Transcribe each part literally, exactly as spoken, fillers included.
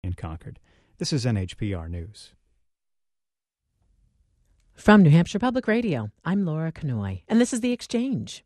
in Concord. This is N H P R News. From New Hampshire Public Radio, I'm Laura Canoy, and this is The Exchange.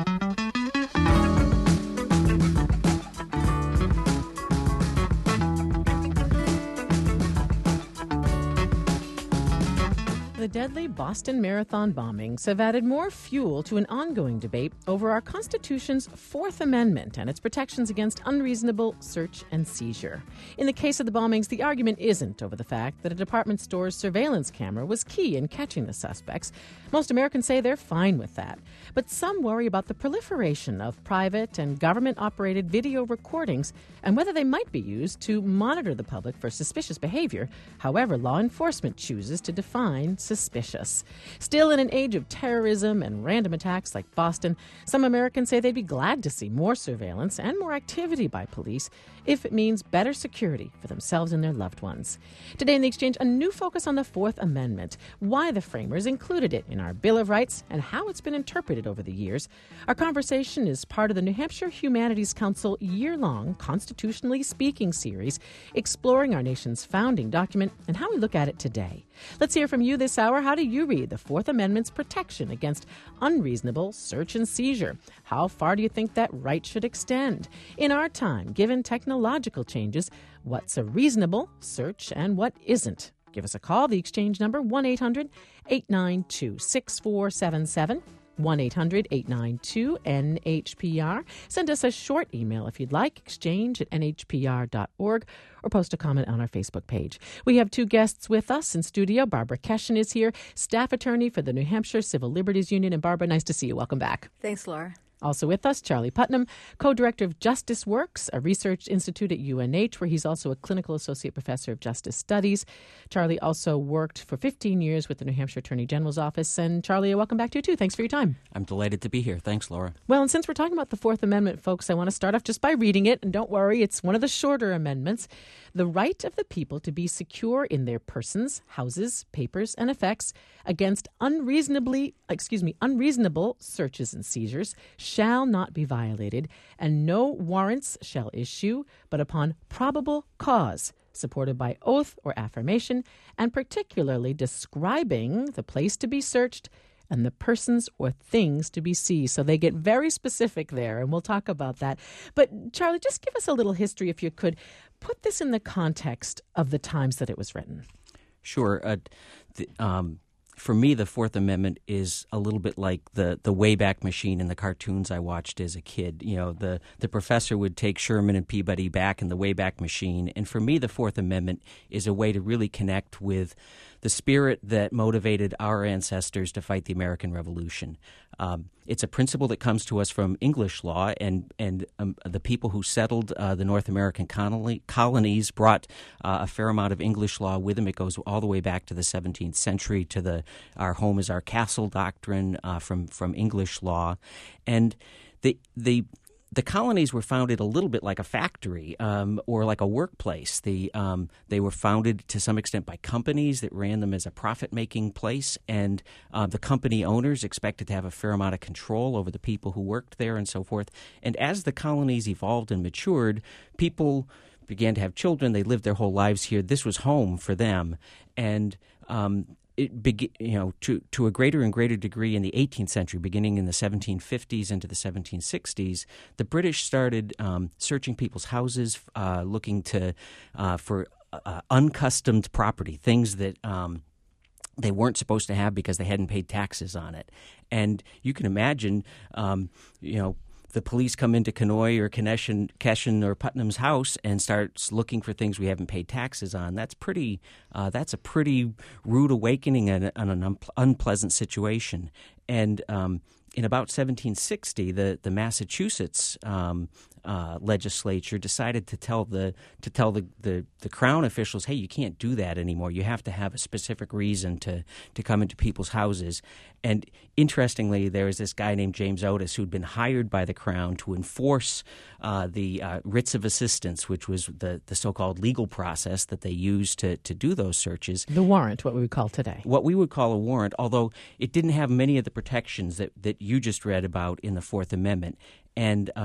The deadly Boston Marathon bombings have added more fuel to an ongoing debate over our Constitution's Fourth Amendment and its protections against unreasonable search and seizure. In the case of the bombings, the argument isn't over the fact that a department store's surveillance camera was key in catching the suspects. Most Americans say they're fine with that. But some worry about the proliferation of private and government-operated video recordings and whether they might be used to monitor the public for suspicious behavior, however law enforcement chooses to define suspicious. Still, in an age of terrorism and random attacks like Boston, some Americans say they'd be glad to see more surveillance and more activity by police if it means better security for themselves and their loved ones. Today in The Exchange, a new focus on the Fourth Amendment, why the framers included it in our Bill of Rights, and how it's been interpreted over the years. Our conversation is part of the New Hampshire Humanities Council year-long Constitutionally Speaking series, exploring our nation's founding document and how we look at it today. Let's hear from you this hour. How do you read the Fourth Amendment's protection against unreasonable search and seizure? How far do you think that right should extend? In our time, given technological changes, what's a reasonable search and what isn't? Give us a call. The Exchange number, one eight hundred eight nine two six four seven seven. one eight hundred eight nine two N H P R. Send us a short email if you'd like, exchange at N H P R dot org, or post a comment on our Facebook page. We have two guests with us in studio. Barbara Keshen is here, staff attorney for the New Hampshire Civil Liberties Union. And Barbara, nice to see you. Welcome back. Thanks, Laura. Also with us, Charlie Putnam, co-director of Justice Works, a research institute at U N H, where he's also a clinical associate professor of justice studies. Charlie also worked for fifteen years with the New Hampshire Attorney General's office. And Charlie, welcome back to you too. Thanks for your time. I'm delighted to be here. Thanks, Laura. Well, and since we're talking about the Fourth Amendment, folks, I want to start off just by reading it. And don't worry, it's one of the shorter amendments. The right of the people to be secure in their persons, houses, papers, and effects against unreasonably, excuse me, unreasonable searches and seizures shall not be violated, and no warrants shall issue but upon probable cause, supported by oath or affirmation, and particularly describing the place to be searched and the persons or things to be seized. So they get very specific there, and we'll talk about that. But Charlie, just give us a little history, if you could. Put this in the context of the times that it was written. Sure. Uh, the, um, for me, the Fourth Amendment is a little bit like the, the Wayback Machine in the cartoons I watched as a kid. You know, the, the professor would take Sherman and Peabody back in the Wayback Machine. And for me, the Fourth Amendment is a way to really connect with the spirit that motivated our ancestors to fight the American Revolution. Um, it's a principle that comes to us from English law, and and um, the people who settled uh, the North American colony, colonies brought uh, a fair amount of English law with them. It goes all the way back to the seventeenth century, to the "our home is our castle" doctrine uh, from from English law, and the the. The colonies were founded a little bit like a factory um, or like a workplace. The, um, they were founded to some extent by companies that ran them as a profit-making place, and uh, the company owners expected to have a fair amount of control over the people who worked there and so forth. And as the colonies evolved and matured, people began to have children. They lived their whole lives here. This was home for them. And um, It be, you know, to to a greater and greater degree in the eighteenth century, beginning in the seventeen fifties into the seventeen sixties, the British started um, searching people's houses, uh, looking to uh, for uh, uncustomed property, things that um, they weren't supposed to have because they hadn't paid taxes on it. And you can imagine, um, you know, the police come into Canoy or Keshen, Keshen or Putnam's house and starts looking for things we haven't paid taxes on. That's pretty. Uh, that's a pretty rude awakening and an, an un- unpleasant situation. And um, in about seventeen sixty, the the Massachusetts um, uh, legislature decided to tell the to tell the, the, the Crown officials, hey, you can't do that anymore. You have to have a specific reason to to come into people's houses. And interestingly, there was this guy named James Otis who'd been hired by the Crown to enforce uh, the uh, writs of assistance, which was the, the so-called legal process that they used to, to do those searches. The warrant, what we would call today. What we would call a warrant, although it didn't have many of the protections that, that you just read about in the Fourth Amendment. And um,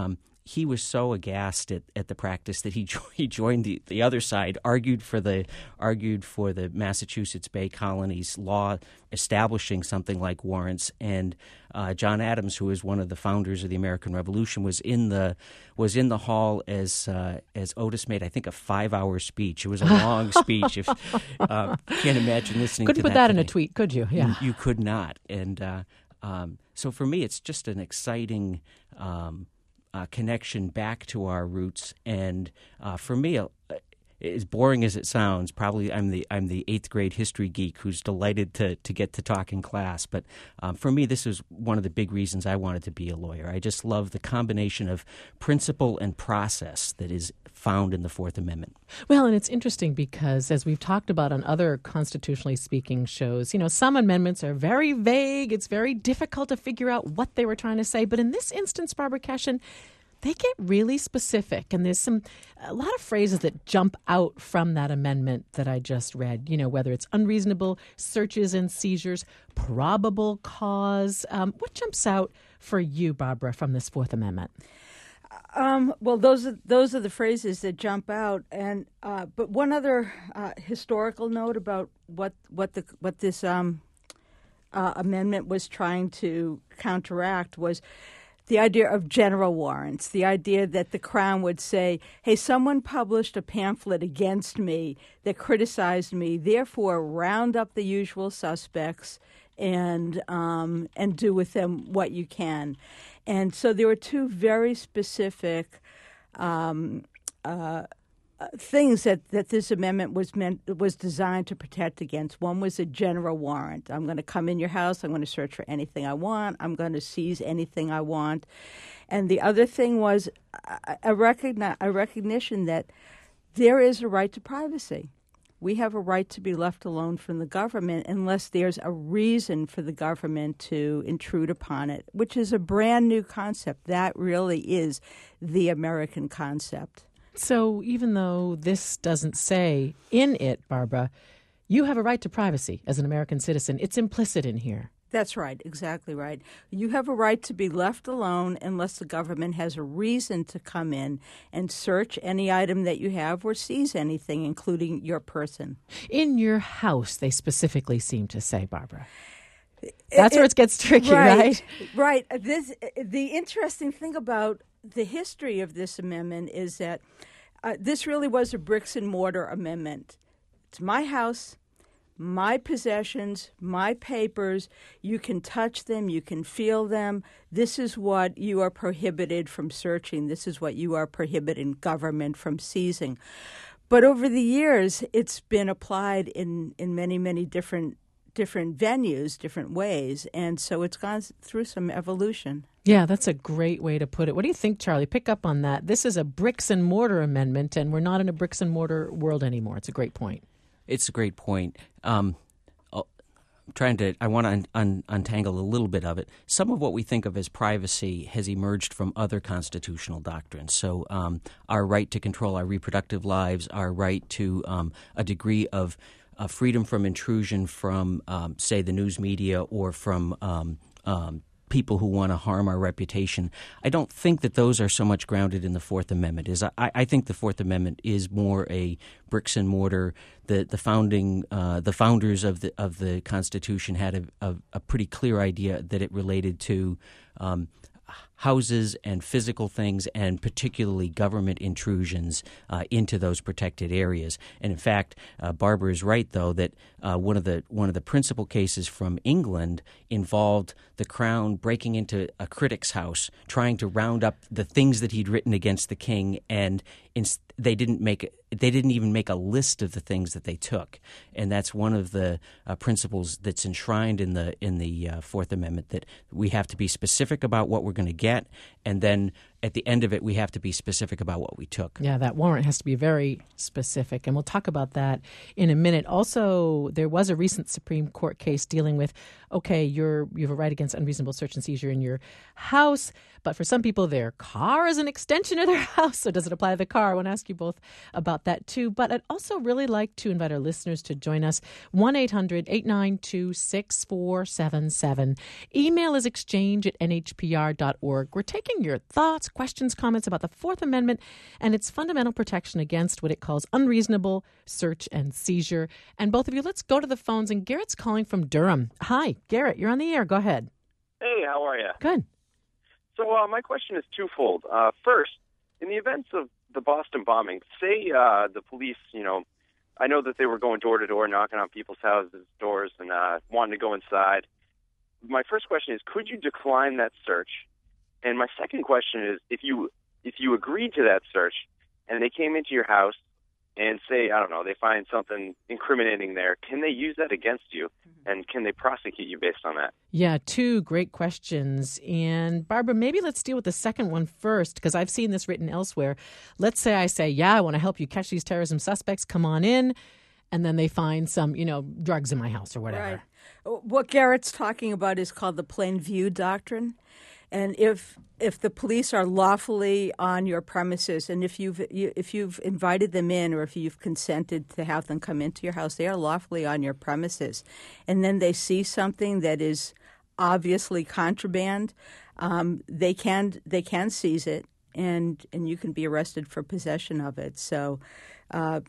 he was so aghast at, at the practice that he jo- he joined the, the other side, argued for the argued for the Massachusetts Bay Colony's law establishing something like warrants. And uh, John Adams, who is one of the founders of the American Revolution, was in the was in the hall as uh, as Otis made, I think, a five hour speech. It was a long speech. If uh, can't imagine listening. Couldn't to put that that in today. a tweet, could you? Yeah, you, you could not. And uh, um, so for me, it's just an exciting Um, Uh, connection back to our roots, and uh, for me, uh, as boring as it sounds, probably I'm the I'm the eighth grade history geek who's delighted to to get to talk in class. But um, for me, this is one of the big reasons I wanted to be a lawyer. I just love the combination of principle and process that is found in the Fourth Amendment. Well, and it's interesting because, as we've talked about on other constitutionally speaking shows, you know, some amendments are very vague. It's very difficult to figure out what they were trying to say. But in this instance, Barbara Cashin, they get really specific. And there's some a lot of phrases that jump out from that amendment that I just read, you know, whether it's unreasonable searches and seizures, probable cause. Um, what jumps out for you, Barbara, from this Fourth Amendment? Um, well, those are those are the phrases that jump out, and uh, but one other uh, historical note about what what the what this um, uh, amendment was trying to counteract was the idea of general warrants. The idea that the Crown would say, "Hey, someone published a pamphlet against me that criticized me. Therefore, round up the usual suspects and um, and do with them what you can." And so there were two very specific um, uh, things that, that this amendment was meant was designed to protect against. One was a general warrant. I'm going to come in your house. I'm going to search for anything I want. I'm going to seize anything I want. And the other thing was a, a, recogni- a recognition that there is a right to privacy. We have a right to be left alone from the government unless there's a reason for the government to intrude upon it, which is a brand new concept. That really is the American concept. So even though this doesn't say in it, Barbara, you have a right to privacy as an American citizen. It's implicit in here. That's right, exactly right. You have a right to be left alone unless the government has a reason to come in and search any item that you have or seize anything, including your person. In your house, they specifically seem to say, Barbara. That's it, where it gets tricky, right? Right. Right. This, the interesting thing about the history of this amendment is that uh, this really was a bricks and mortar amendment. It's my house, my possessions, my papers. You can touch them. You can feel them. This is what you are prohibited from searching. This is what you are prohibiting government from seizing. But over the years, it's been applied in, in many, many different different venues, different ways. And so it's gone through some evolution. Yeah, that's a great way to put it. What do you think, Charlie? Pick up on that. This is a bricks and mortar amendment, and we're not in a bricks and mortar world anymore. It's a great point. It's a great point. Um, I'm trying to, I want to un, un, untangle a little bit of it. Some of what we think of as privacy has emerged from other constitutional doctrines. So um, our right to control our reproductive lives, our right to um, a degree of uh, freedom from intrusion from, um, say, the news media or from um, um, people who want to harm our reputation. I don't think that those are so much grounded in the Fourth Amendment. Is I, I think the Fourth Amendment is more a bricks and mortar. The the founding uh, the founders of the of the Constitution had a, a, a pretty clear idea that it related to um, houses and physical things, and particularly government intrusions uh, into those protected areas. And in fact, uh, Barbara is right, though, that uh, one of the one of the principal cases from England involved the Crown breaking into a critic's house, trying to round up the things that he'd written against the king, and in, they didn't make they didn't even make a list of the things that they took. And that's one of the uh, principles that's enshrined in the in the uh, Fourth Amendment, that we have to be specific about what we're going to get, and then at the end of it, we have to be specific about what we took. Yeah, that warrant has to be very specific, and we'll talk about that in a minute. Also, there was a recent Supreme Court case dealing with, okay, you're you have a right against unreasonable search and seizure in your house, but for some people, their car is an extension of their house, so does it apply to the car? I want to ask you both about that, too. But I'd also really like to invite our listeners to join us, one eight hundred eight nine two six four seven seven. Email is exchange at n h p r dot org. We're taking your thoughts, thoughts, questions, comments about the Fourth Amendment and its fundamental protection against what it calls unreasonable search and seizure. And both of you, let's go to the phones. And Garrett's calling from Durham. Hi, Garrett, you're on the air. Go ahead. Hey, how are you? Good. So uh, my question is twofold. Uh, first, in the events of the Boston bombing, say uh, the police, you know, I know that they were going door to door, knocking on people's houses, doors, and uh, wanting to go inside. My first question is, could you decline that search? And my second question is, if you if you agreed to that search and they came into your house and say, I don't know, they find something incriminating there, can they use that against you? And can they prosecute you based on that? Yeah, two great questions. And Barbara, maybe let's deal with the second one first, because I've seen this written elsewhere. Let's say I say, yeah, I want to help you catch these terrorism suspects. Come on in. And then they find some, you know, drugs in my house or whatever. Right. What Garrett's talking about is called the plain view doctrine. And if if the police are lawfully on your premises, and if you've you, if you've invited them in, or if you've consented to have them come into your house, they are lawfully on your premises, and then they see something that is obviously contraband, um, they can they can seize it, and and you can be arrested for possession of it. So. Uh,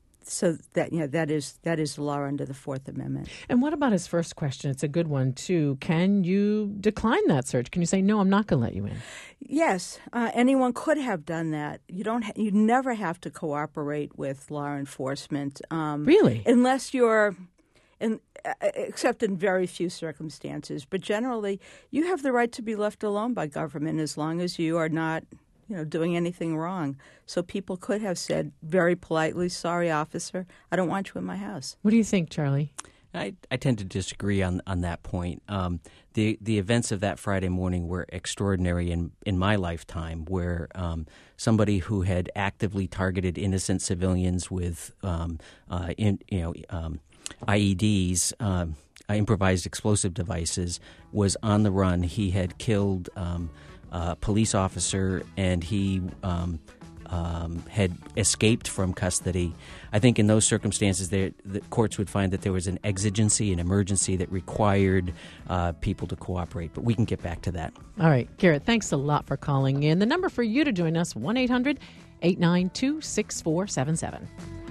So that you know, that is that is the law under the Fourth Amendment. And what about his first question? It's a good one too. Can you decline that search? Can you say no? I'm not going to let you in. Yes, uh, anyone could have done that. You don't. Ha- you never have to cooperate with law enforcement. Um, really, unless you're, in, uh, except in very few circumstances. But generally, you have the right to be left alone by government as long as you are not, you know, doing anything wrong. So people could have said very politely, sorry, officer, I don't want you in my house. What do you think, Charlie? I, I tend to disagree on on that point. Um, the the events of that Friday morning were extraordinary in, in my lifetime, where um, somebody who had actively targeted innocent civilians with um, uh, in, you know um, I E Ds, um, improvised explosive devices, was on the run. He had killed Um, Uh, police officer, and he um, um, had escaped from custody. I think in those circumstances, the courts would find that there was an exigency, an emergency that required uh, people to cooperate. But we can get back to that. All right, Garrett, thanks a lot for calling in. The number for you to join us, one eight hundred eight nine two six four seven seven.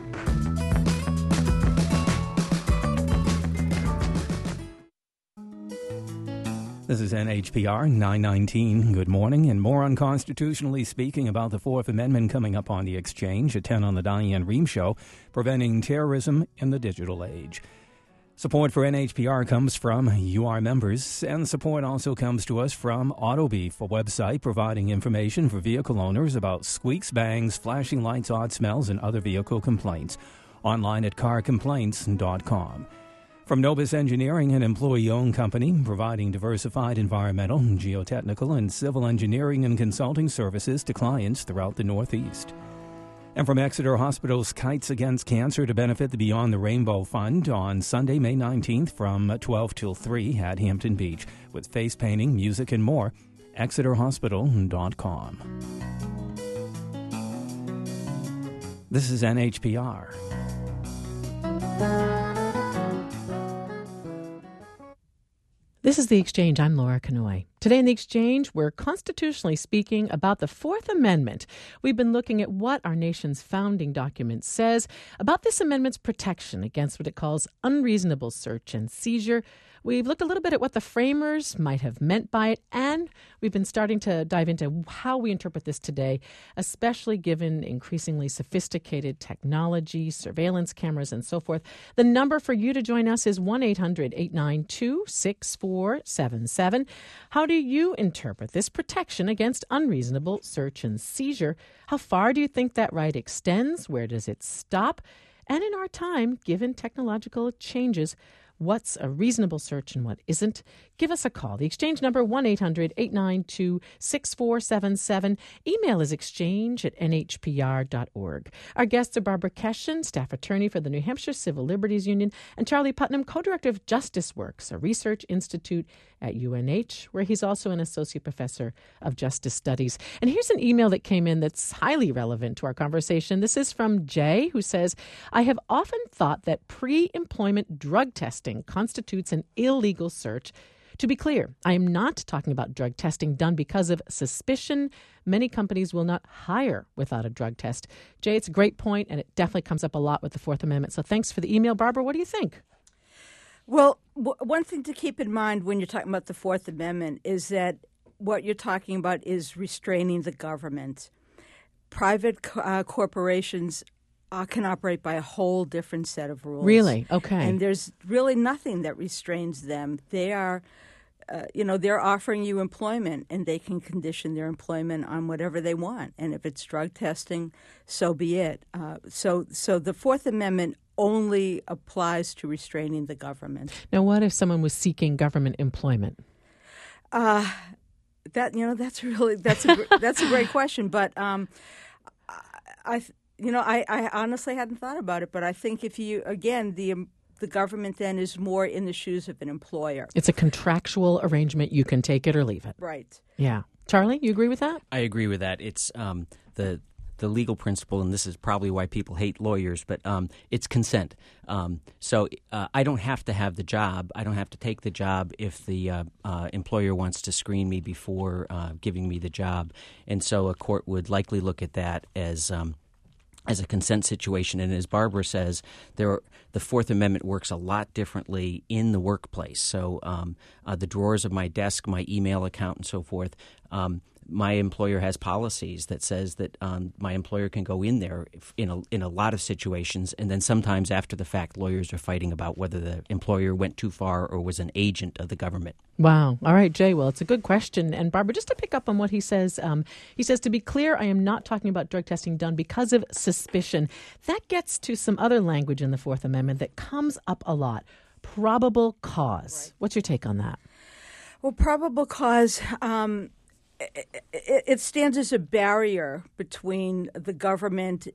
This is N H P R nine nineteen. Good morning, and more on Constitutionally Speaking about the Fourth Amendment coming up on The Exchange at ten on the Diane Rehm Show, preventing terrorism in the digital age. Support for N H P R comes from U R members, and support also comes to us from Autobeef, a website providing information for vehicle owners about squeaks, bangs, flashing lights, odd smells, and other vehicle complaints. Online at car complaints dot com. From Novus Engineering, an employee-owned company providing diversified environmental, geotechnical, and civil engineering and consulting services to clients throughout the Northeast. And from Exeter Hospital's Kites Against Cancer to benefit the Beyond the Rainbow Fund on Sunday, May nineteenth from twelve till three at Hampton Beach with face painting, music, and more. Exeter Hospital dot com. This is N H P R. This is The Exchange. I'm Laura Kanoy. Today in The Exchange, we're constitutionally speaking about the Fourth Amendment. We've been looking at what our nation's founding document says about this amendment's protection against what it calls unreasonable search and seizure. We've looked a little bit at what the framers might have meant by it, and we've been starting to dive into how we interpret this today, especially given increasingly sophisticated technology, surveillance cameras, and so forth. The number for you to join us is one eight hundred eight nine two six four seven seven. How do you interpret this protection against unreasonable search and seizure? How far do you think that right extends? Where does it stop? And in our time, given technological changes, what's a reasonable search and what isn't? Give us a call. The Exchange number, one eight hundred eight nine two six four seven seven. Email is exchange at n h p r dot org. Our guests are Barbara Keshen, staff attorney for the New Hampshire Civil Liberties Union, and Charlie Putnam, co-director of Justice Works, a research institute at U N H, where he's also an associate professor of justice studies. And here's an email that came in that's highly relevant to our conversation. This is from Jay, who says, I have often thought that pre-employment drug testing constitutes an illegal search To be clear, I am not talking about drug testing done because of suspicion. Many companies will not hire without a drug test. Jay, it's a great point, and it definitely comes up a lot with the Fourth Amendment. So thanks for the email. Barbara, what do you think? Well, w- one thing to keep in mind when you're talking about the Fourth Amendment is that what you're talking about is restraining the government. Private co- uh, corporations uh, can operate by a whole different set of rules. Really? Okay. And there's really nothing that restrains them. They are, uh, you know, they're offering you employment, and they can condition their employment on whatever they want. And if it's drug testing, so be it. Uh, so, so the Fourth Amendment only applies to restraining the government. Now, what if someone was seeking government employment? Uh, that you know, that's really that's a gr- that's a great question. But um, I, I you know, I, I honestly hadn't thought about it. But I think if you again the um, the government then is more in the shoes of an employer. It's a contractual arrangement. You can take it or leave it. Right. Yeah. Charlie, you agree with that? I agree with that. It's um, the the legal principle, and this is probably why people hate lawyers, but um, it's consent. Um, so uh, I don't have to have the job. I don't have to take the job if the uh, uh, employer wants to screen me before uh, giving me the job. And so a court would likely look at that as um, as a consent situation. And as Barbara says, there are, the Fourth Amendment works a lot differently in the workplace. So um, uh, the drawers of my desk, my email account, and so forth, um, my employer has policies that says that um, my employer can go in there in a, in a lot of situations, and then sometimes after the fact, lawyers are fighting about whether the employer went too far or was an agent of the government. Wow. All right, Jay. Well, it's a good question. And Barbara, just to pick up on what he says, um, he says, to be clear, I am not talking about drug testing done because of suspicion. That gets to some other language in the Fourth Amendment that comes up a lot. Probable cause. Right. What's your take on that? Well, probable cause, um, it, it, it stands as a barrier between the government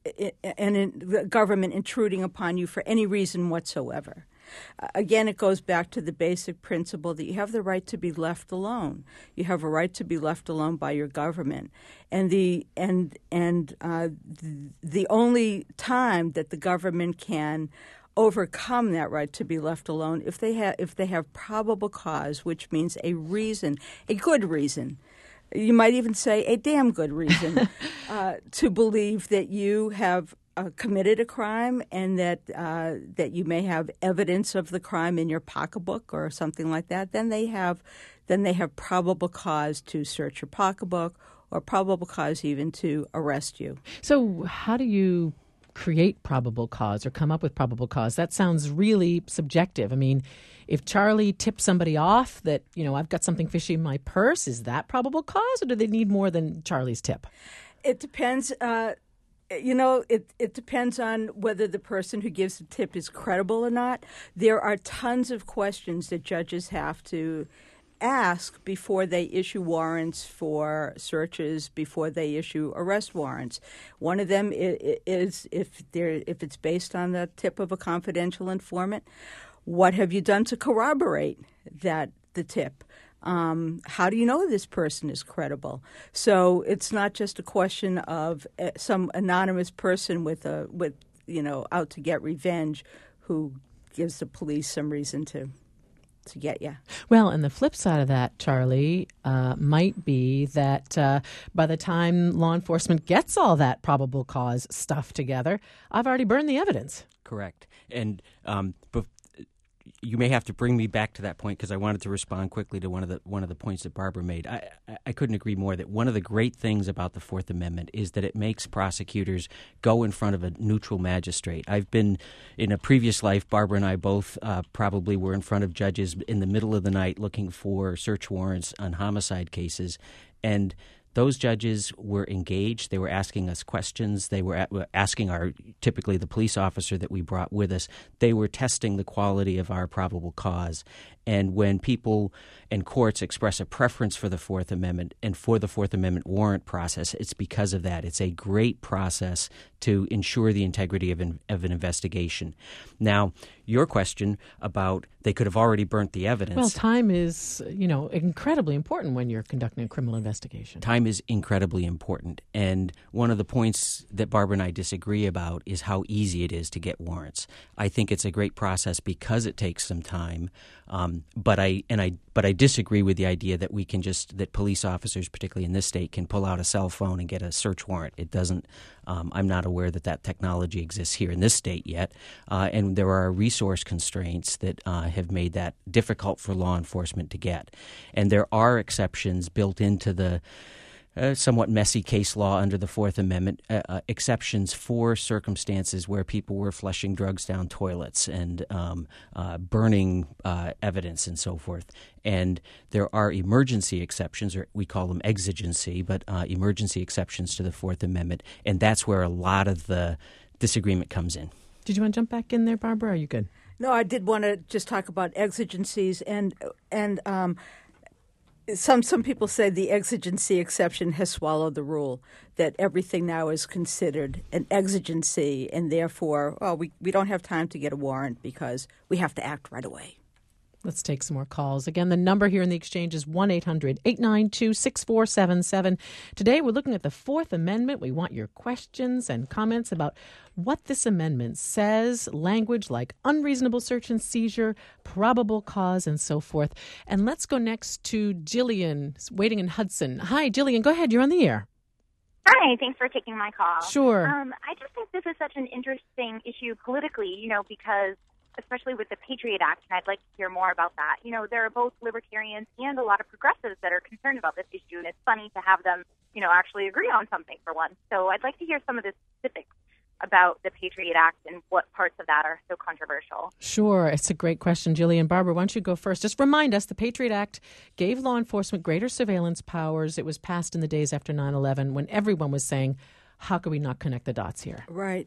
and in, the government intruding upon you for any reason whatsoever. Uh, again, it goes back to the basic principle that you have the right to be left alone. You have a right to be left alone by your government, and the and and uh, the, the only time that the government can overcome that right to be left alone if they have if they have probable cause, which means a reason, a good reason. You might even say a damn good reason uh, to believe that you have uh, committed a crime and that uh, that you may have evidence of the crime in your pocketbook or something like that. Then they have, then they have probable cause to search your pocketbook or probable cause even to arrest you. So, how do you create probable cause or come up with probable cause? That sounds really subjective. I mean, if Charlie tips somebody off that, you know, I've got something fishy in my purse, is that probable cause, or do they need more than Charlie's tip? It depends. Uh, you know, it, it depends on whether the person who gives the tip is credible or not. There are tons of questions that judges have to ask before they issue warrants for searches, before they issue arrest warrants. One of them is if they're if it's based on the tip of a confidential informant, what have you done to corroborate that the tip? Um, how do you know this person is credible? So it's not just a question of uh, some anonymous person with a with you know out to get revenge who gives the police some reason to. to get you. Well, and the flip side of that, Charlie, uh, might be that uh, by the time law enforcement gets all that probable cause stuff together, I've already burned the evidence. Correct. And um, bef- you may have to bring me back to that point because I wanted to respond quickly to one of the one of the points that Barbara made. I, I, I couldn't agree more that one of the great things about the Fourth Amendment is that it makes prosecutors go in front of a neutral magistrate. I've been, in a previous life, Barbara and I both uh, probably were in front of judges in the middle of the night looking for search warrants on homicide cases, and those judges were engaged. They were asking us questions. They were asking our, typically the police officer that we brought with us, they were testing the quality of our probable cause. And when people and courts express a preference for the Fourth Amendment and for the Fourth Amendment warrant process, it's because of that. It's a great process to ensure the integrity of an, of an investigation. Now, your question about they could have already burnt the evidence. Well, time is, you know, incredibly important when you're conducting a criminal investigation. Time time is incredibly important. And one of the points that Barbara and I disagree about is how easy it is to get warrants. I think it's a great process because it takes some time. Um, but I and I but I disagree with the idea that we can just that police officers, particularly in this state, can pull out a cell phone and get a search warrant. It doesn't. Um, I'm not aware that that technology exists here in this state yet, uh, and there are resource constraints that uh, have made that difficult for law enforcement to get. And there are exceptions built into the Uh, somewhat messy case law under the Fourth Amendment, uh, uh, exceptions for circumstances where people were flushing drugs down toilets and um, uh, burning uh, evidence and so forth. And there are emergency exceptions, or we call them exigency, but uh, emergency exceptions to the Fourth Amendment, and that's where a lot of the disagreement comes in. Did you want to jump back in there, Barbara? Are you good? No, I did want to just talk about exigencies and and. Um, Some some people say the exigency exception has swallowed the rule, that everything now is considered an exigency, and therefore, oh, we, we don't have time to get a warrant because we have to act right away. Let's take some more calls. Again, the number here in the exchange is one eight hundred eight nine two six four seven seven. Today, we're looking at the Fourth Amendment. We want your questions and comments about what this amendment says, language like unreasonable search and seizure, probable cause, and so forth. And let's go next to Jillian, waiting in Hudson. Hi, Jillian. Go ahead. You're on the air. Hi, thanks for taking my call. Sure. Um, I just think this is such an interesting issue politically, you know, because especially with the Patriot Act, and I'd like to hear more about that. You know, there are both libertarians and a lot of progressives that are concerned about this issue, and it's funny to have them, you know, actually agree on something for once. So I'd like to hear some of the specifics about the Patriot Act and what parts of that are so controversial. Sure. It's a great question, Jillian. Barbara, why don't you go first? Just remind us, the Patriot Act gave law enforcement greater surveillance powers. It was passed in the days after nine eleven when everyone was saying, how could we not connect the dots here? Right.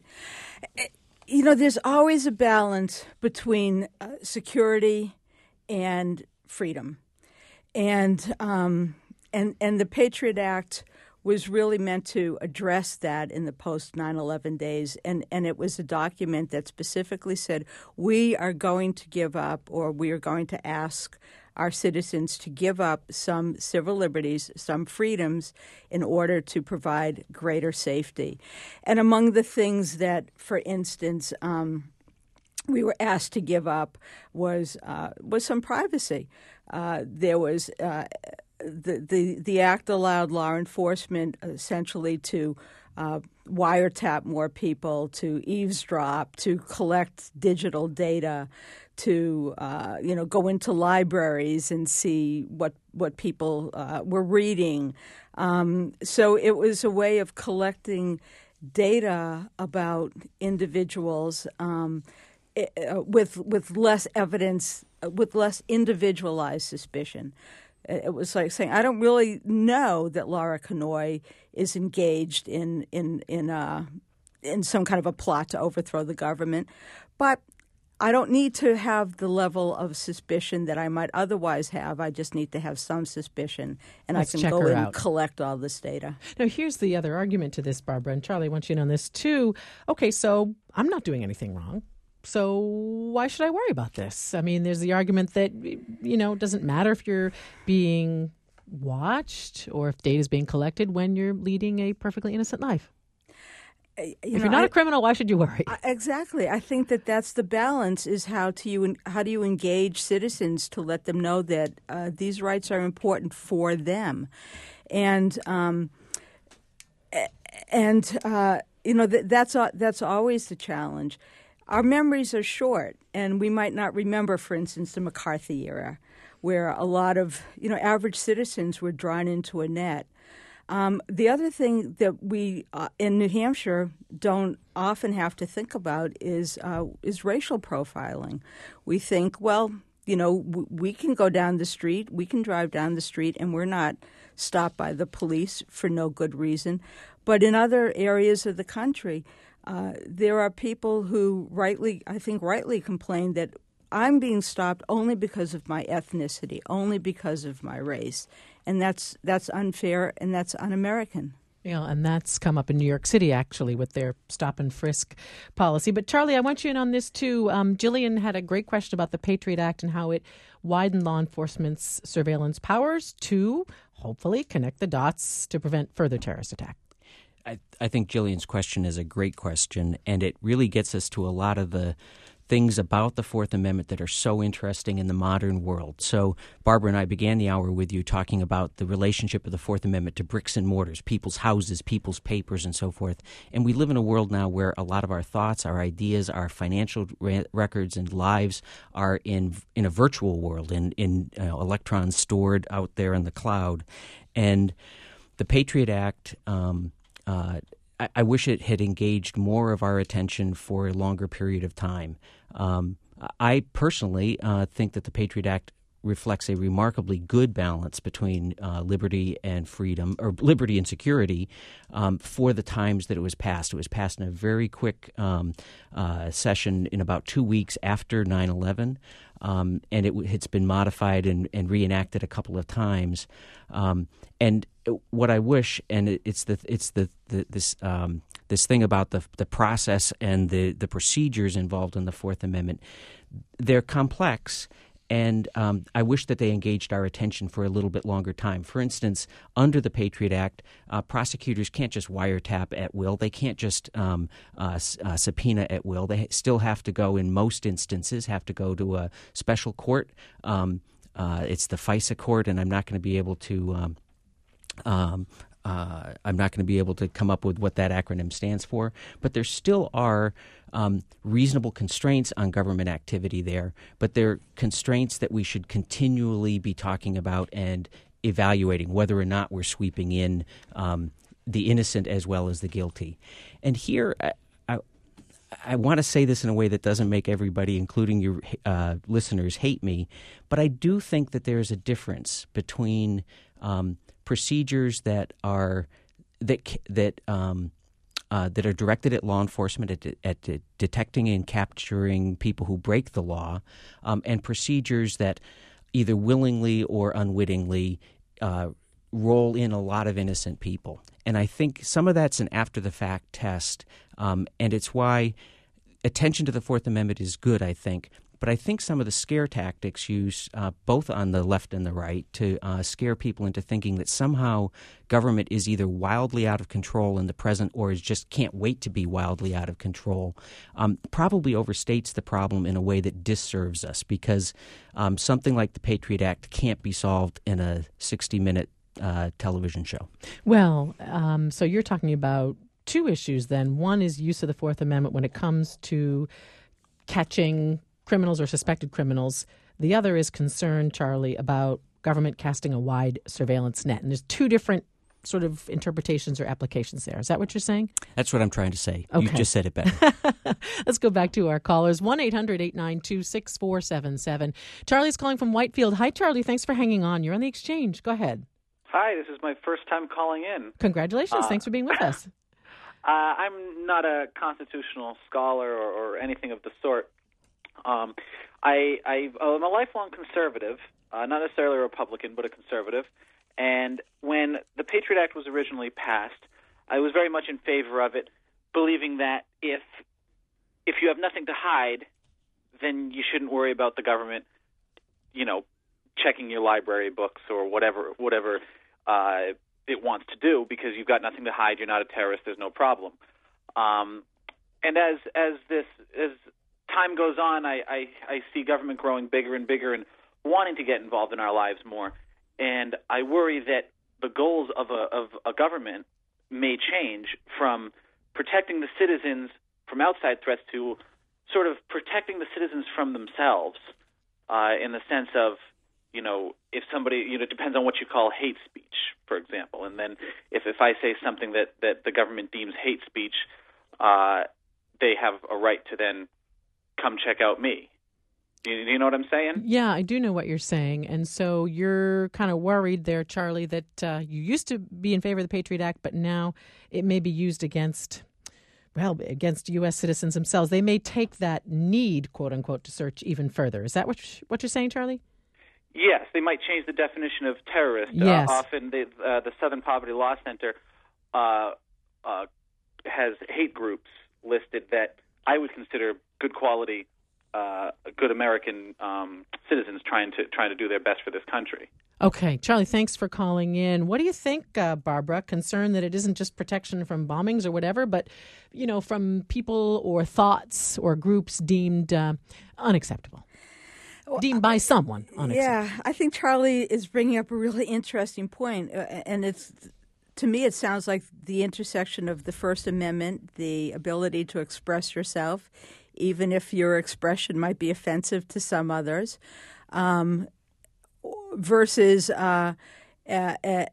You know, there's always a balance between uh, security and freedom. And, um, and, and the Patriot Act was really meant to address that in the post nine eleven days. And, and it was a document that specifically said, we are going to give up, or we are going to ask our citizens to give up some civil liberties, some freedoms, in order to provide greater safety. And among the things that, for instance, um, we were asked to give up was uh, was some privacy. Uh, there was uh, the, the the act allowed law enforcement essentially to uh, wiretap more people, to eavesdrop, to collect digital data, to uh, you know go into libraries and see what what people uh, were reading. Um, so it was a way of collecting data about individuals um, uh, with with less evidence, uh, with less individualized suspicion. It was like saying, I don't really know that Laura Conoy is engaged in in in uh, in some kind of a plot to overthrow the government, but I don't need to have the level of suspicion that I might otherwise have. I just need to have some suspicion, and Let's I can check go her in out. and collect all this data. Now, here's the other argument to this, Barbara, and Charlie, I want you in on this too. Okay, so I'm not doing anything wrong. So why should I worry about this? I mean, there's the argument that, you know, it doesn't matter if you're being watched or if data is being collected when you're leading a perfectly innocent life. You if know, you're not I, a criminal, why should you worry? I, exactly. I think that that's the balance, is how to you how do you engage citizens to let them know that uh, these rights are important for them. And, um, and uh, you know, th- that's, uh, that's always the challenge. Our memories are short, and we might not remember, for instance, the McCarthy era, where a lot of, you know, average citizens were drawn into a net. Um, the other thing that we uh, in New Hampshire don't often have to think about is uh, is racial profiling. We think, well, you know, w- we can go down the street, we can drive down the street, and we're not stopped by the police for no good reason. But in other areas of the country, Uh, there are people who rightly, I think rightly, complain that I'm being stopped only because of my ethnicity, only because of my race. And that's that's unfair and that's un-American. Yeah, and that's come up in New York City, actually, with their stop and frisk policy. But, Charlie, I want you in on this, too. Um, Jillian had a great question about the Patriot Act and how it widened law enforcement's surveillance powers to hopefully connect the dots to prevent further terrorist attack? I, I think Jillian's question is a great question, and it really gets us to a lot of the things about the Fourth Amendment that are so interesting in the modern world. So Barbara and I began the hour with you talking about the relationship of the Fourth Amendment to bricks and mortars, people's houses, people's papers, and so forth. And we live in a world now where a lot of our thoughts, our ideas, our financial re- records and lives are in in a virtual world, in, in uh, electrons stored out there in the cloud. And the Patriot Act, um, uh, I, I wish it had engaged more of our attention for a longer period of time. Um, I personally uh, think that the Patriot Act reflects a remarkably good balance between uh, liberty and freedom, or liberty and security, um, for the times that it was passed. It was passed in a very quick um, uh, session in about two weeks after nine eleven, um, and it, it's been modified and, and reenacted a couple of times. Um, and what I wish, and it, it's the it's the, the this. Um, This thing about the the process and the, the procedures involved in the Fourth Amendment, they're complex, and um, I wish that they engaged our attention for a little bit longer time. For instance, under the Patriot Act, uh, prosecutors can't just wiretap at will. They can't just um, uh, uh, subpoena at will. They still have to go, in most instances, have to go to a special court. Um, uh, it's the FISA court, and I'm not going to be able to um, um, Uh, I'm not going to be able to come up with what that acronym stands for, but there still are um, reasonable constraints on government activity there, but they're constraints that we should continually be talking about and evaluating whether or not we're sweeping in um, the innocent as well as the guilty. And here, I, I, I want to say this in a way that doesn't make everybody, including your uh, listeners, hate me, but I do think that there's a difference between um, procedures that are that that um, uh, that are directed at law enforcement at, at, at detecting and capturing people who break the law, um, and procedures that either willingly or unwittingly uh, roll in a lot of innocent people. And I think some of that's an after-the-fact test, um, and it's why attention to the Fourth Amendment is good, I think. But I think some of the scare tactics used uh, both on the left and the right to uh, scare people into thinking that somehow government is either wildly out of control in the present or is just can't wait to be wildly out of control um, probably overstates the problem in a way that disserves us, because um, something like the Patriot Act can't be solved in a sixty-minute uh, television show. Well, um, so you're talking about two issues then. One is use of the Fourth Amendment when it comes to catching criminals or suspected criminals. The other is concern, Charlie, about government casting a wide surveillance net. And there's two different sort of interpretations or applications there. Is that what you're saying? That's what I'm trying to say. Okay. You just said it better. Let's go back to our callers. one eight hundred eight nine two six four seven seven. Charlie's calling from Whitefield. Hi, Charlie. Thanks for hanging on. You're on the Exchange. Go ahead. Hi, this is my first time calling in. Congratulations. Uh, Thanks for being with us. Uh, I'm not a constitutional scholar or, or anything of the sort. Um, I, I, I'm a lifelong conservative, uh, not necessarily a Republican, but a conservative. And when the Patriot Act was originally passed, I was very much in favor of it, believing that if if you have nothing to hide, then you shouldn't worry about the government, you know, checking your library books or whatever whatever uh, it wants to do, because you've got nothing to hide. You're not a terrorist. There's no problem. Um, and as as this as time goes on, I, I, I see government growing bigger and bigger and wanting to get involved in our lives more. And I worry that the goals of a, of a government may change from protecting the citizens from outside threats to sort of protecting the citizens from themselves, uh, in the sense of, you know, if somebody, you know, it depends on what you call hate speech, for example. And then if, if I say something that, that the government deems hate speech, uh, they have a right to then come check out me. Do you, do you know what I'm saying? Yeah, I do know what you're saying. And so you're kind of worried there, Charlie, that uh, you used to be in favor of the Patriot Act, but now it may be used against, well, against U S citizens themselves. They may take that need, quote unquote, to search even further. Is that what what you're saying, Charlie? Yes, they might change the definition of terrorist. Yes. Uh, often the, uh, the Southern Poverty Law Center uh, uh, has hate groups listed that I would consider good quality, uh, good American um, citizens trying to trying to do their best for this country. Okay, Charlie, thanks for calling in. What do you think, uh, Barbara? Concerned that it isn't just protection from bombings or whatever, but, you know, from people or thoughts or groups deemed uh, unacceptable, well, deemed by someone unacceptable. Yeah, I think Charlie is bringing up a really interesting point, uh, and it's to me it sounds like the intersection of the First Amendment, the ability to express yourself, even if your expression might be offensive to some others. Um, versus uh, a, a,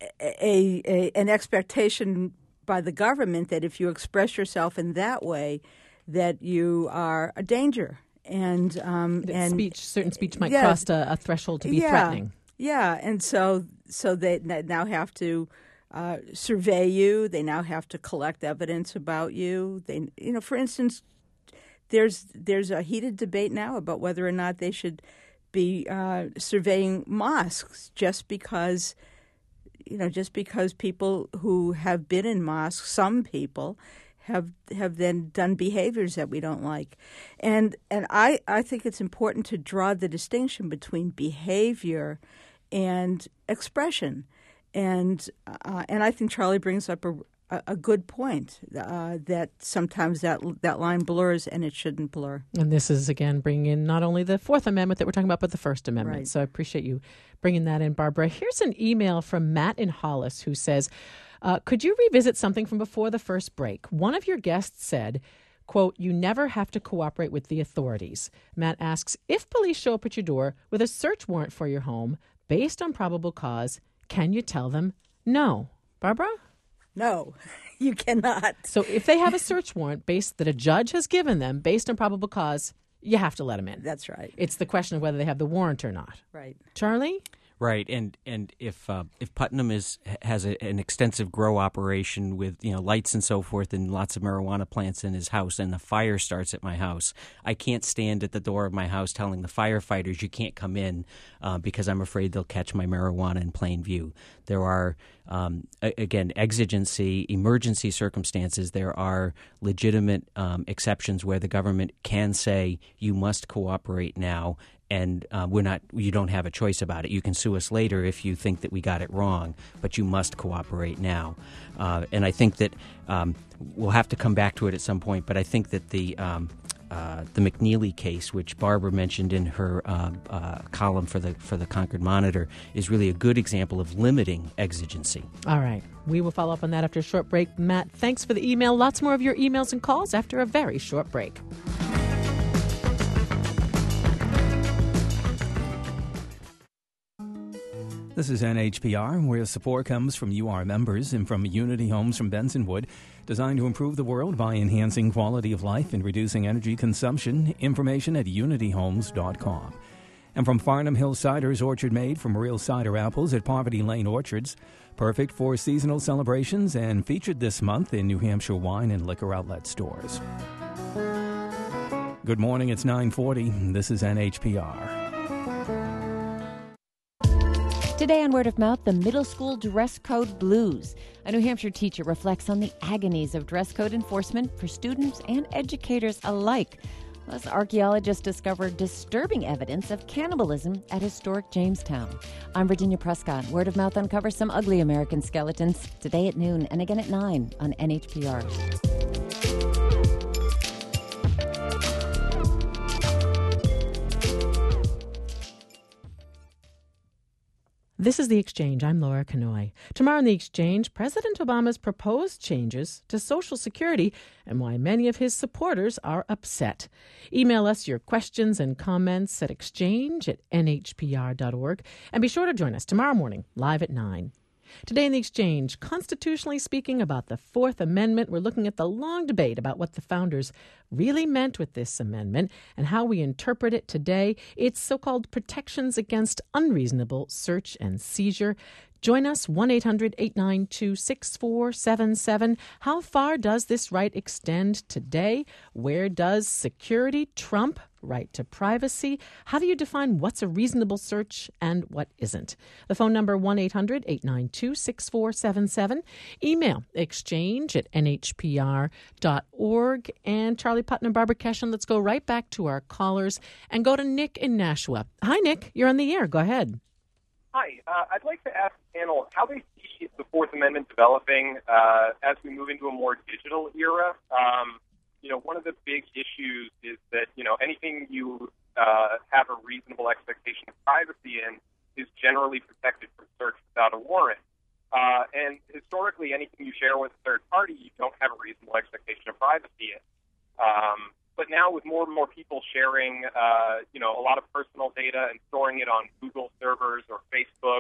a, a, an expectation by the government that if you express yourself in that way, that you are a danger. And, um, and speech, certain speech might yeah, cross a, a threshold to be yeah, threatening. Yeah, and so so they now have to uh, survey you. They now have to collect evidence about you. They, you know, for instance, there's there's a heated debate now about whether or not they should be uh, surveying mosques just because, you know, just because people who have been in mosques, some people have have then done behaviors that we don't like, and and I, I think it's important to draw the distinction between behavior and expression, and uh, and I think Charlie brings up a a good point uh, that sometimes that that line blurs and it shouldn't blur. And this is, again, bringing in not only the Fourth Amendment that we're talking about, but the First Amendment. Right. So I appreciate you bringing that in, Barbara. Here's an email from Matt in Hollis who says, uh, could you revisit something from before the first break? One of your guests said, quote, you never have to cooperate with the authorities. Matt asks, if police show up at your door with a search warrant for your home based on probable cause, can you tell them no? Barbara? No, you cannot. So if they have a search warrant based that a judge has given them based on probable cause, you have to let them in. That's right. It's the question of whether they have the warrant or not. Right. Charlie? Right, and and if uh, if Putnam is has a, an extensive grow operation with, you know, lights and so forth and lots of marijuana plants in his house, and the fire starts at my house, I can't stand at the door of my house telling the firefighters you can't come in uh, because I'm afraid they'll catch my marijuana in plain view. There are um, a- again exigency, emergency circumstances. There are legitimate um, exceptions where the government can say you must cooperate now. And uh, we're not. You don't have a choice about it. You can sue us later if you think that we got it wrong, but you must cooperate now. Uh, and I think that um, we'll have to come back to it at some point. But I think that the um, uh, the McNeely case, which Barbara mentioned in her uh, uh, column for the for the Concord Monitor, is really a good example of limiting exigency. All right, we will follow up on that after a short break. Matt, thanks for the email. Lots more of your emails and calls after a very short break. This is N H P R, where support comes from you, our members, and from Unity Homes from Bensonwood, designed to improve the world by enhancing quality of life and reducing energy consumption. Information at unity homes dot com. And from Farnham Hill Ciders, orchard made from real cider apples at Poverty Lane Orchards, perfect for seasonal celebrations and featured this month in New Hampshire wine and liquor outlet stores. Good morning, it's nine forty. This is N H P R. Today on Word of Mouth, the middle school dress code blues. A New Hampshire teacher reflects on the agonies of dress code enforcement for students and educators alike. Plus, archaeologists discovered disturbing evidence of cannibalism at historic Jamestown. I'm Virginia Prescott. Word of Mouth uncovers some ugly American skeletons today at noon and again at nine on N H P R. This is The Exchange. I'm Laura Kanoy. Tomorrow in The Exchange, President Obama's proposed changes to Social Security and why many of his supporters are upset. Email us your questions and comments at exchange at n h p r dot org. And be sure to join us tomorrow morning, live at nine. Today in The Exchange, constitutionally speaking about the Fourth Amendment, we're looking at the long debate about what the founders really meant with this amendment and how we interpret it today. It's so-called protections against unreasonable search and seizure. Join us, one eight hundred eight nine two six four seven seven. How far does this right extend today? Where does security trump right to privacy? How do you define what's a reasonable search and what isn't? The phone number, one eight hundred eight nine two six four seven seven. Email exchange at n h p r dot org. And Charlie Putnam, Barbara Keshen, let's go right back to our callers and go to Nick in Nashua. Hi, Nick. You're on the air. Go ahead. Hi. Uh, I'd like to ask the panel how they see the Fourth Amendment developing uh, as we move into a more digital era. Um, you know, one of the big issues is that, you know, anything you uh, have a reasonable expectation of privacy in is generally protected from search without a warrant. Uh, and historically, anything you share with a third party, you don't have a reasonable expectation of privacy in. Um, But now with more and more people sharing, uh, you know, a lot of personal data and storing it on Google servers or Facebook,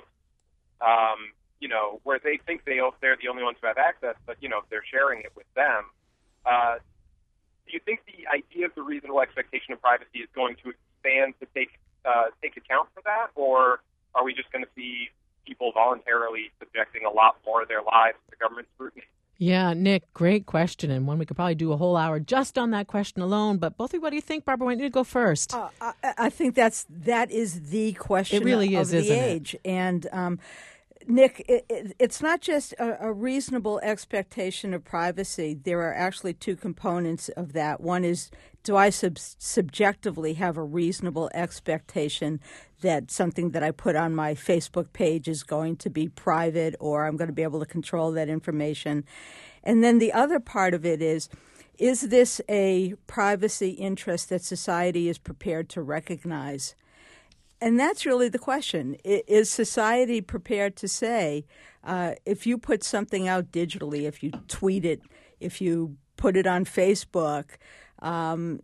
um, you know, where they think they, they're the only ones who have access, but, you know, they're sharing it with them. Uh, do you think the idea of the reasonable expectation of privacy is going to expand to take uh, take account for that, or are we just going to see people voluntarily subjecting a lot more of their lives to government scrutiny? Yeah, Nick, great question, and one we could probably do a whole hour just on that question alone. But both of you, what do you think, Barbara? Why don't you go first? Uh, I, I think that's that is the question it really of is, the isn't age. It? And um, Nick, it, it, it's not just a, a reasonable expectation of privacy. There are actually two components of that. One is, do I sub- subjectively have a reasonable expectation that something that I put on my Facebook page is going to be private, or I'm going to be able to control that information? And then the other part of it is, is this a privacy interest that society is prepared to recognize? And that's really the question. Is society prepared to say, uh, if you put something out digitally, if you tweet it, if you put it on Facebook, um,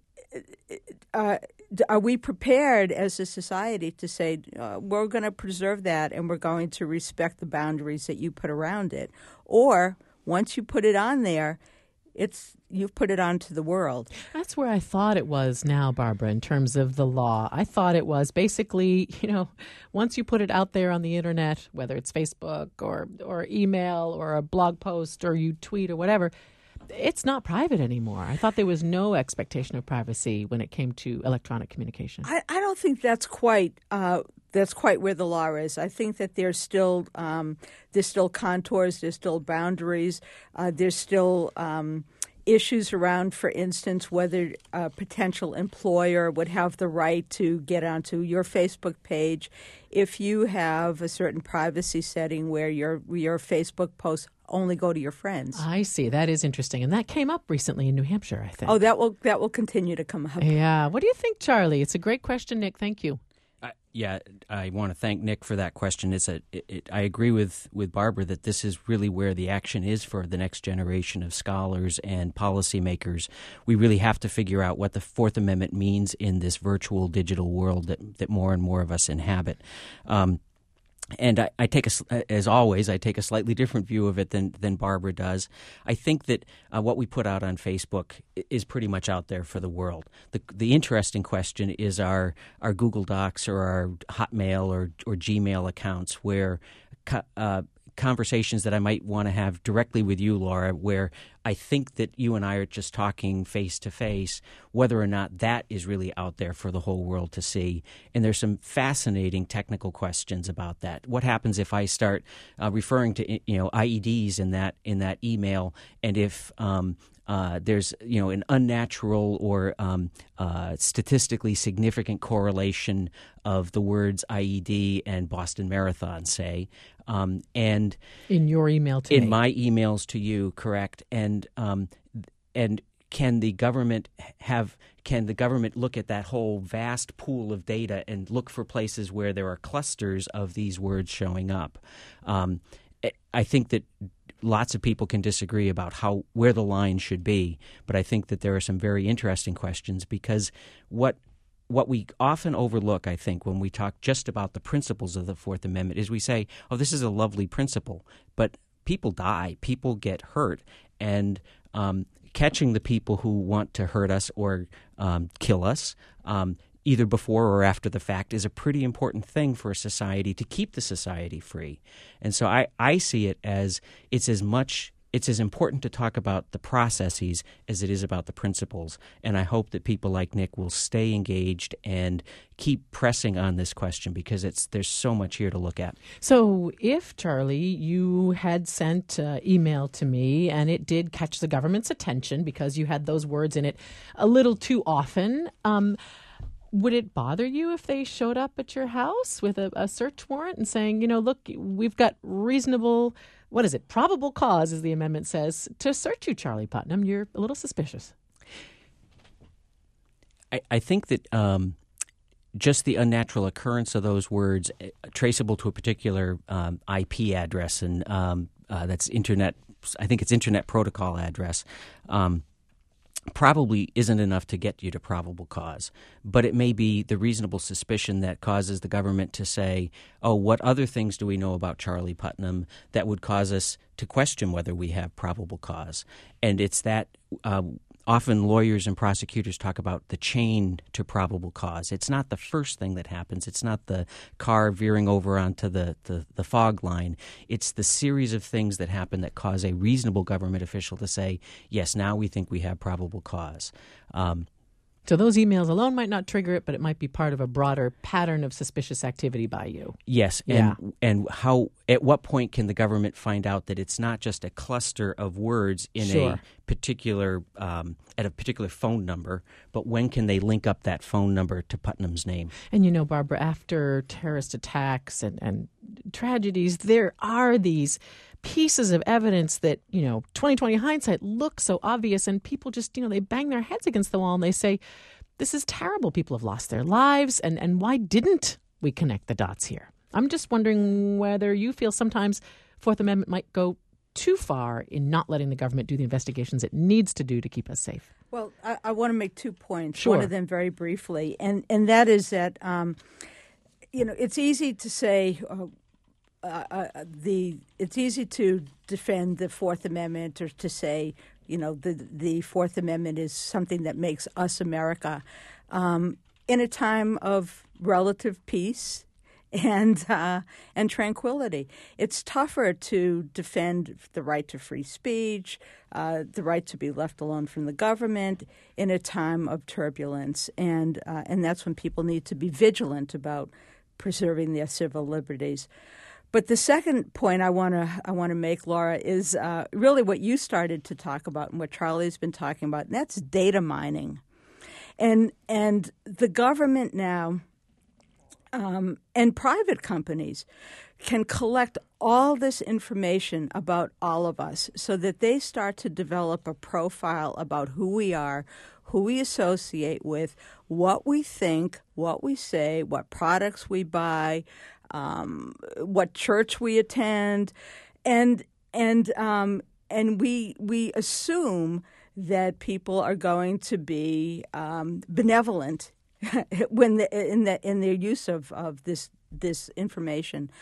uh, are we prepared as a society to say, uh, we're going to preserve that and we're going to respect the boundaries that you put around it? Or once you put it on there, it's you've put it onto the world. That's where I thought it was now, Barbara, in terms of the law. I thought it was basically, you know, once you put it out there on the internet, whether it's Facebook or, or email or a blog post or you tweet or whatever, it's not private anymore. I thought there was no expectation of privacy when it came to electronic communication. I, I don't think that's quite uh, that's quite where the law is. I think that there's still um, there's still contours, there's still boundaries, uh, there's still um, issues around, for instance, whether a potential employer would have the right to get onto your Facebook page if you have a certain privacy setting where your your Facebook posts only go to your friends. I see. That is interesting. And that came up recently in New Hampshire, I think. Oh, that will that will continue to come up. Yeah. What do you think, Charlie? It's a great question, Nick. Thank you. Uh, yeah, I want to thank Nick for that question. It's a, it, it, I agree with, with Barbara that this is really where the action is for the next generation of scholars and policymakers. We really have to figure out what the Fourth Amendment means in this virtual digital world that, that more and more of us inhabit. Um, And I, I take, a, as always, I take a slightly different view of it than, than Barbara does. I think that uh, what we put out on Facebook is pretty much out there for the world. The the interesting question is our, our Google Docs or our Hotmail or, or Gmail accounts where uh, conversations that I might want to have directly with you, Laura, where I think that you and I are just talking face to face, whether or not that is really out there for the whole world to see. And there's some fascinating technical questions about that. What happens if I start uh, referring to, you know, I E Ds in that in that email, and if um, uh, there's, you know, an unnatural or um, uh, statistically significant correlation of the words I E D and Boston Marathon, say, um, and in your email to in me. my emails to you, correct? And um, and can the government have can the government look at that whole vast pool of data and look for places where there are clusters of these words showing up? Um, I think that lots of people can disagree about how where the line should be, but I think that there are some very interesting questions, because what what we often overlook, I think, when we talk just about the principles of the Fourth Amendment is we say, oh, this is a lovely principle, but people die, people get hurt, and um, catching the people who want to hurt us or um, kill us, um, either before or after the fact, is a pretty important thing for a society to keep the society free. And so I, I see it as it's as much it's as important to talk about the processes as it is about the principles. And I hope that people like Nick will stay engaged and keep pressing on this question, because it's there's so much here to look at. So if, Charlie, you had sent uh, email to me and it did catch the government's attention because you had those words in it a little too often, um, Would it bother you if they showed up at your house with a, a search warrant and saying, you know, look, we've got reasonable, what is it, probable cause, as the amendment says, to search you, Charlie Putnam? You're a little suspicious. I, I think that um, just the unnatural occurrence of those words, uh, traceable to a particular um, I P address, and um, uh, that's internet, I think it's internet protocol address, um, probably isn't enough to get you to probable cause. But it may be the reasonable suspicion that causes the government to say, oh, what other things do we know about Charlie Putnam that would cause us to question whether we have probable cause? And it's that uh, often lawyers and prosecutors talk about the chain to probable cause. It's not the first thing that happens. It's not the car veering over onto the, the, the fog line. It's the series of things that happen that cause a reasonable government official to say, yes, now we think we have probable cause. Um, So those emails alone might not trigger it, but it might be part of a broader pattern of suspicious activity by you. Yes, and Yeah. and how at what point can the government find out that it's not just a cluster of words in Sure. a particular um, at a particular phone number, but when can they link up that phone number to Putnam's name? And you know, Barbara, after terrorist attacks and, and tragedies, there are these pieces of evidence that, you know, twenty twenty hindsight looks so obvious, and people just, you know, they bang their heads against the wall and they say, this is terrible. People have lost their lives, and, and why didn't we connect the dots here? I'm just wondering whether you feel sometimes Fourth Amendment might go too far in not letting the government do the investigations it needs to do to keep us safe. Well, I, I want to make two points. Sure. One of them very briefly, and and that is that um, you know, it's easy to say uh, uh, uh, the it's easy to defend the Fourth Amendment, or to say, you know, the the Fourth Amendment is something that makes us America um, in a time of relative peace and uh, and tranquility. It's tougher to defend the right to free speech, uh, the right to be left alone from the government in a time of turbulence, and uh, and that's when people need to be vigilant about preserving their civil liberties. But the second point I want to I want to make, Laura, is uh, really what you started to talk about and what Charlie's been talking about, and that's data mining, and and the government now. Um, and private companies can collect all this information about all of us so that they start to develop a profile about who we are, who we associate with, what we think, what we say, what products we buy, um, what church we attend, and and um, and we we assume that people are going to be um, benevolent when the, in the in their use of, of this this information.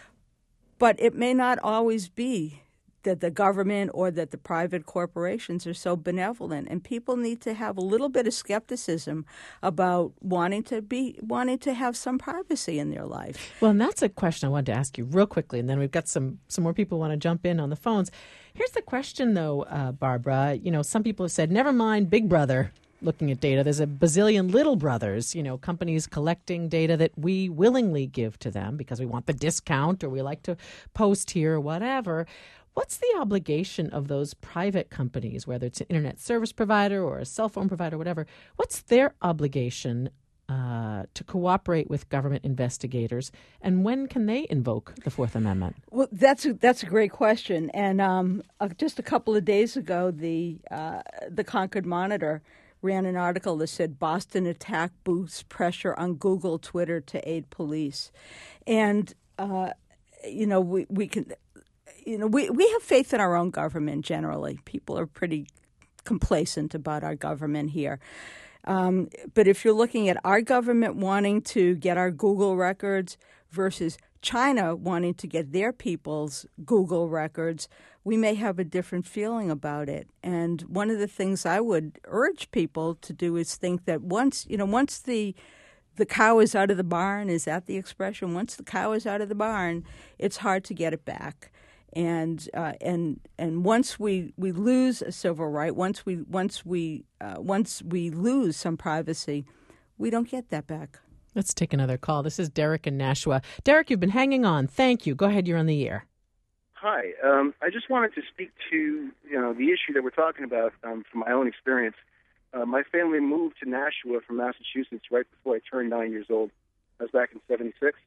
But it may not always be that the government or that the private corporations are so benevolent, and people need to have a little bit of skepticism about wanting to be wanting to have some privacy in their life. Well, and that's a question I wanted to ask you real quickly, and then we've got some some more people who want to jump in on the phones. Here's the question, though, uh, Barbara. You know, some people have said, never mind Big Brother looking at data. There's a bazillion little brothers, you know, companies collecting data that we willingly give to them because we want the discount or we like to post here or whatever. What's the obligation of those private companies, whether it's an internet service provider or a cell phone provider, whatever? What's their obligation uh, to cooperate with government investigators, and when can they invoke the Fourth Amendment? Well, that's a, that's a great question. And um, uh, just a couple of days ago, the uh, the Concord Monitor ran an article that said Boston attack boosts pressure on Google, Twitter to aid police. And, uh, you know, we, we can, you know, we, we have faith in our own government generally. People are pretty complacent about our government here. Um, but if you're looking at our government wanting to get our Google records versus China wanting to get their people's Google records, we may have a different feeling about it. And one of the things I would urge people to do is think that once, you know, once the the cow is out of the barn, is that the expression? Once the cow is out of the barn, it's hard to get it back. And uh, and and once we, we lose a civil right, once we once we uh, once we lose some privacy, we don't get that back. Let's take another call. This is Derek in Nashua. Derek, you've been hanging on. Thank you. Go ahead. You're on the air. Hi. Um, I just wanted to speak to, you know, the issue that we're talking about um, from my own experience. Uh, my family moved to Nashua from Massachusetts right before I turned nine years old. I was back in seventy-six.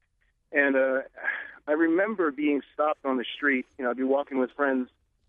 And uh, I remember being stopped on the street. You know, I'd be walking with friends,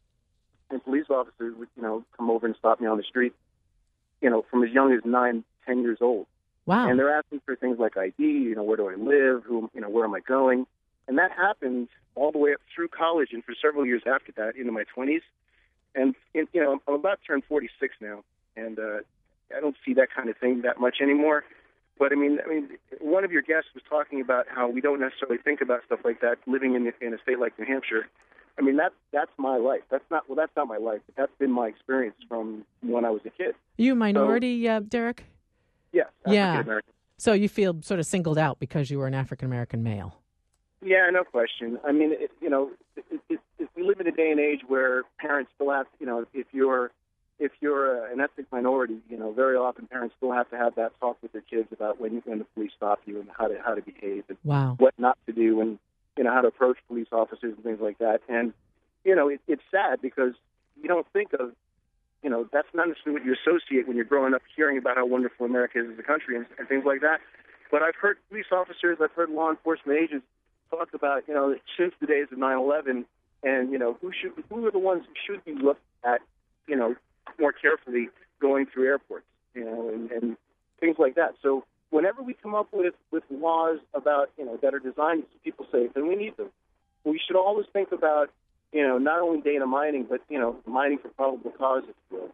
and police officers would, you know, come over and stop me on the street, you know, from as young as nine, ten years old. Wow. And they're asking for things like I D, you know, where do I live, who, you know, where am I going? And that happened all the way up through college and for several years after that into my twenties. And, you know, I'm about to turn forty-six now, and uh, I don't see that kind of thing that much anymore. But, I mean, I mean, one of your guests was talking about how we don't necessarily think about stuff like that living in, in a state like New Hampshire. I mean, that, that's my life. That's not, well, that's not my life, but that's been my experience from when I was a kid. You minority, so, uh, Derek? Yes, yeah. African-American. So you feel sort of singled out because you were an African-American male? Yeah, no question. I mean, it, you know, it, it, it, we live in a day and age where parents still have, you know, if you're if you're an ethnic minority, you know, very often parents still have to have that talk with their kids about when when the police stop you and how to how to behave and wow. what not to do and, you know, how to approach police officers and things like that. And, you know, it, it's sad because you don't think of, you know, that's not necessarily what you associate when you're growing up hearing about how wonderful America is as a country and, and things like that. But I've heard police officers, I've heard law enforcement agents talk about, you know, since the days of nine eleven and, you know, who should who are the ones who should be looked at, you know, more carefully going through airports, you know, and, and things like that. So whenever we come up with, with laws about, you know, that are designed to keep people safe, and we need them, we should always think about, you know, not only data mining, but, you know, mining for probable cause, if you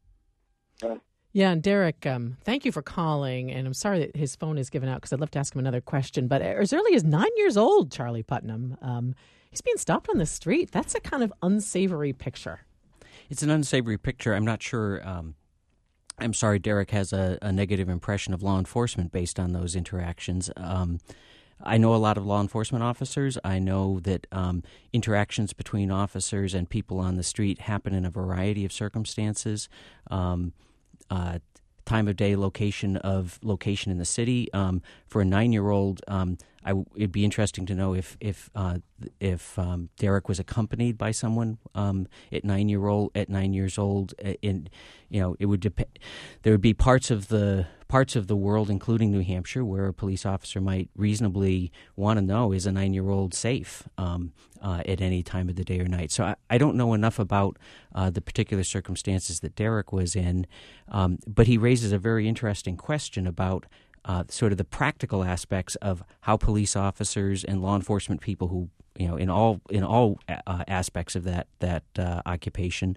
will. Uh, Yeah, and Derek, um, thank you for calling, and I'm sorry that his phone is given out because I'd love to ask him another question. But as early as nine years old, Charlie Putnam, um, he's being stopped on the street. That's a kind of unsavory picture. It's an unsavory picture. I'm not sure. Um, I'm sorry, Derek has a, a negative impression of law enforcement based on those interactions. Um, I know a lot of law enforcement officers. I know that um, interactions between officers and people on the street happen in a variety of circumstances. Um, uh, time of day, location of location in the city. Um, for a nine-year-old, um, I w- it'd be interesting to know if if uh, if um, Derek was accompanied by someone um, at nine year old at nine years old. In you know, it would depend. There would be parts of the parts of the world, including New Hampshire, where a police officer might reasonably want to know, is a nine-year-old safe um, uh, at any time of the day or night? So I, I don't know enough about uh, the particular circumstances that Derek was in, um, but he raises a very interesting question about uh, sort of the practical aspects of how police officers and law enforcement people who, you know, in all in all uh, aspects of that that uh, occupation,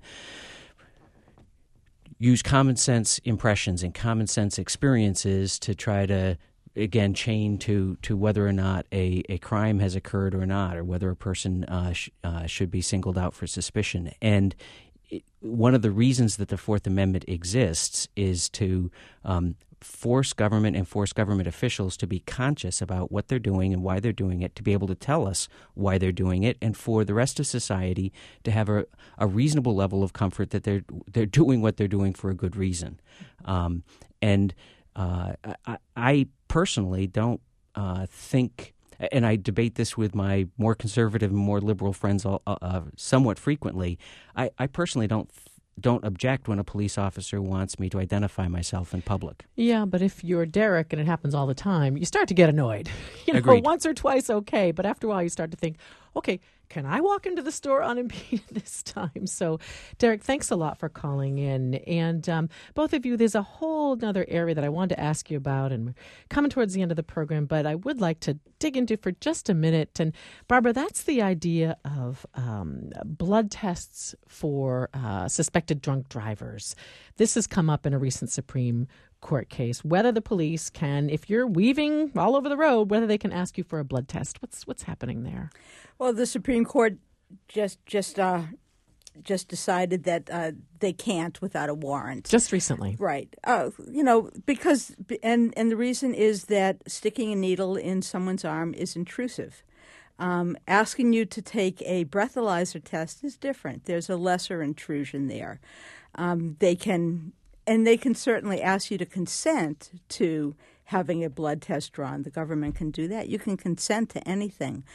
use common sense impressions and common sense experiences to try to, again, chain to, to whether or not a, a crime has occurred or not, or whether a person uh, sh- uh, should be singled out for suspicion. And it, one of the reasons that the Fourth Amendment exists is to um, force government and force government officials to be conscious about what they're doing and why they're doing it, to be able to tell us why they're doing it, and for the rest of society to have a, a reasonable level of comfort that they're they're doing what they're doing for a good reason. Um, and uh, I, I personally don't uh, think, and I debate this with my more conservative and more liberal friends uh, uh, somewhat frequently, I, I personally don't th- don't object when a police officer wants me to identify myself in public. Yeah, but if you're Derek and it happens all the time, you start to get annoyed. You know, Agreed. Once or twice, okay, but after a while you start to think, okay, can I walk into the store unimpeded this time? So, Derek, thanks a lot for calling in. And um, both of you, there's a whole other area that I wanted to ask you about, and we're coming towards the end of the program, but I would like to dig into for just a minute. And Barbara, that's the idea of um, blood tests for uh, suspected drunk drivers. This has come up in a recent Supreme Court case, whether the police can, if you're weaving all over the road, whether they can ask you for a blood test. What's what's happening there? Well, the Supreme Court just just uh, just decided that uh, they can't without a warrant. Just recently, right? Uh, you know, because and and the reason is that sticking a needle in someone's arm is intrusive. Um, asking you to take a breathalyzer test is different. There's a lesser intrusion there. Um, they can. And they can certainly ask you to consent to having a blood test drawn. The government can do that. You can consent to anything.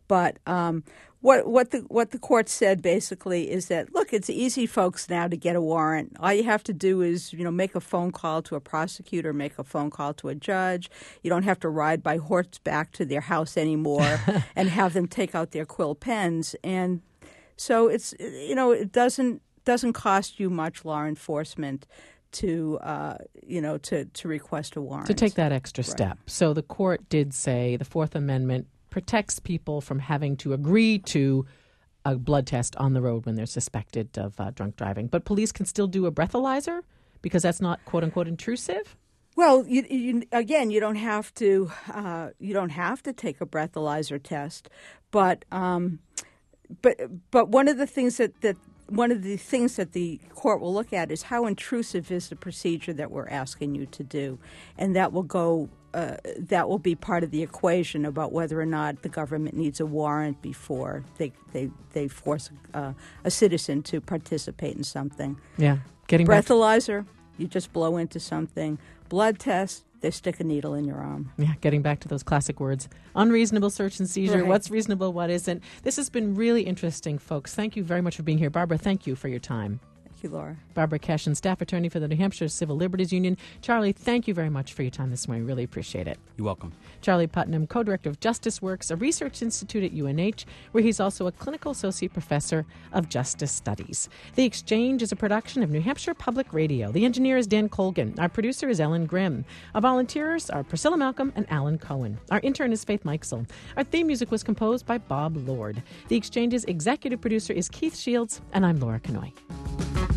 But um, what what the what the court said basically is that, look, it's easy, folks, now to get a warrant. All you have to do is, you know, make a phone call to a prosecutor, make a phone call to a judge. You don't have to ride by horseback to their house anymore and have them take out their quill pens. And so it's, you know, it doesn't doesn't cost you much law enforcement to uh, you know to, to request a warrant. To take that extra Right. step. So the court did say the Fourth Amendment protects people from having to agree to a blood test on the road when they're suspected of uh, drunk driving. But police can still do a breathalyzer because that's not quote unquote intrusive. Well, you, you, again, you don't have to uh, you don't have to take a breathalyzer test, but um, but but one of the things that, that one of the things that the court will look at is how intrusive is the procedure that we're asking you to do, and that will go. Uh, that will be part of the equation about whether or not the government needs a warrant before they they, they force uh, a citizen to participate in something. Yeah, getting back to- Breathalyzer, you just blow into something. Blood test, they stick a needle in your arm. Yeah, getting back to those classic words. Unreasonable search and seizure. Right. What's reasonable, what isn't. This has been really interesting, folks. Thank you very much for being here. Barbara, thank you for your time. Thank you, Laura. Barbara Cashin, staff attorney for the New Hampshire Civil Liberties Union. Charlie, thank you very much for your time this morning. Really appreciate it. You're welcome. Charlie Putnam, co-director of Justice Works, a research institute at U N H, where he's also a clinical associate professor of justice studies. The Exchange is a production of New Hampshire Public Radio. The engineer is Dan Colgan. Our producer is Ellen Grimm. Our volunteers are Priscilla Malcolm and Alan Cohen. Our intern is Faith Mikesell. Our theme music was composed by Bob Lord. The Exchange's executive producer is Keith Shields, and I'm Laura Kanoy.